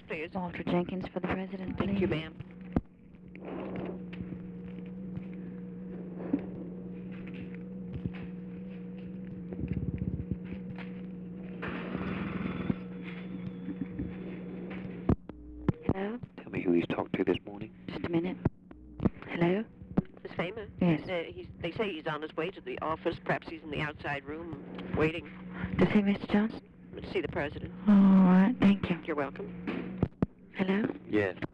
please. Walter Jenkins for the president, please. Thank you, ma'am. Hello? Tell me who he's talked to this morning. Just a minute. Hello? Miss Fama? Yes. They say he's on his way to the office. Perhaps he's in the outside room waiting To see Mr. Johnson? to see the president. All right, thank you. You're welcome. Hello? Yes.